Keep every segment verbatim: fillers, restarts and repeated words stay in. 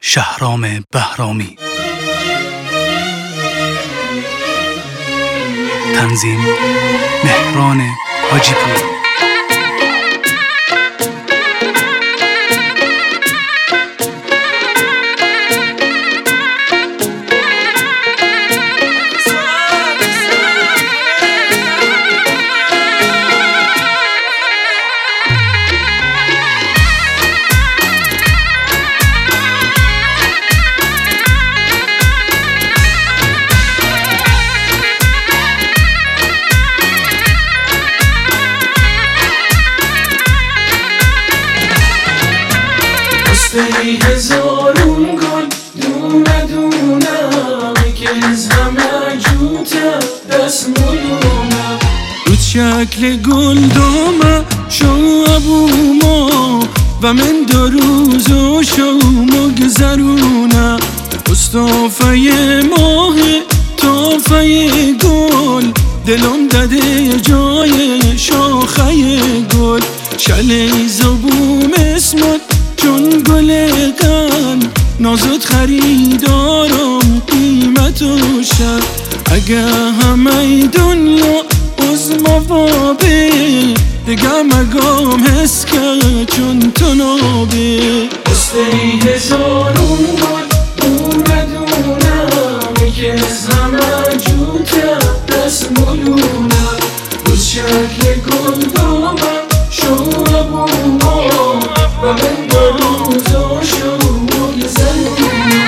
شهرام بهرامی. تنظیم مهران حاجی‌پور. ای هزارون گل دونه دونه که از همه جوته دست ملونه رو شکل گل دامه شو ابوما و من دو روز و شو مگذرونه مصطفی ماه طافه گل دلم داده جای شاخه گل شلی زبوم اسمت چون گل غم نازت خریدارم قیمتوشه اگه همه دنیا از موابه دیگه مگام حس که چون تو نابه دسته هزارون گل دونه دونه که از همه جوته دست ملونه روز شکل گل دامه شو ابوما و من دو روز و شو مگذرونه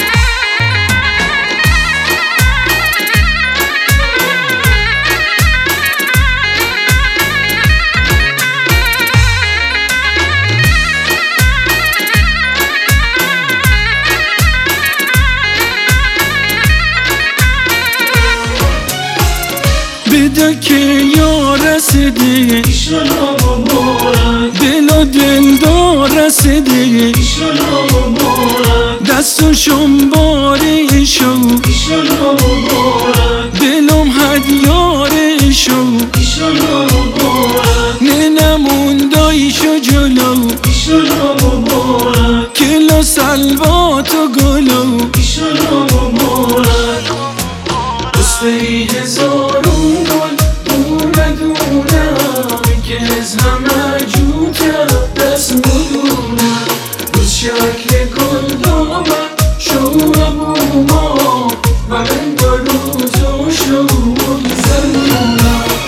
بده که یا رسیده ایشالا مبارک دل و دل دار رسیده ایشالا مبارک دستشم باره شو ایشالا مبارک دلم هدیاره شو ایشالا مبارک ننمون دایشو جلو ایشالا مبارک کلا سلوات و گلو ایشالا مبارک دسته هزارون گل دونه دونه که از همه جوته دست ملونه روز شکل گل دامه شو ابوما و من دو روز و شو مگذرونه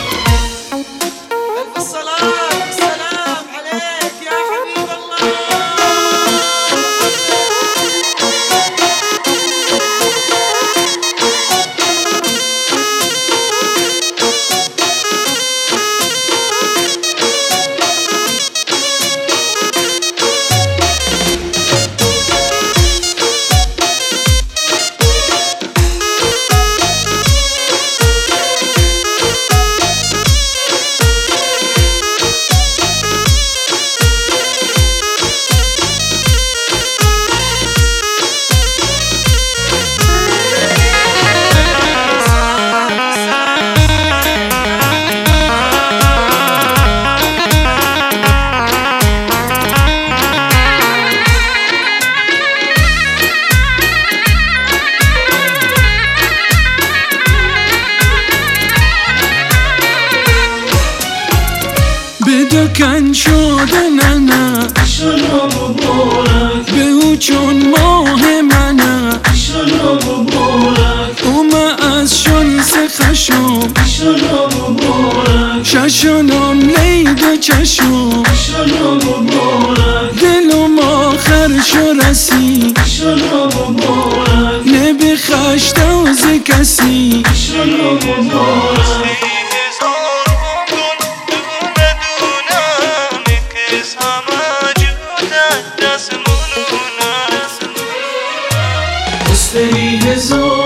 ألف الصلاة والسلام عليك يا حبيب الله. بدکن شده نه نه ایشالا مبارک به او چون ماه منه ایشالا مبارک اومه از شانس خشم ایشالا مبارک ششنم لید چشم ایشالا مبارک دلم آخرشو رسی ایشالا مبارک نبی خشتوز کسی ایشالا مبارک دسته هزار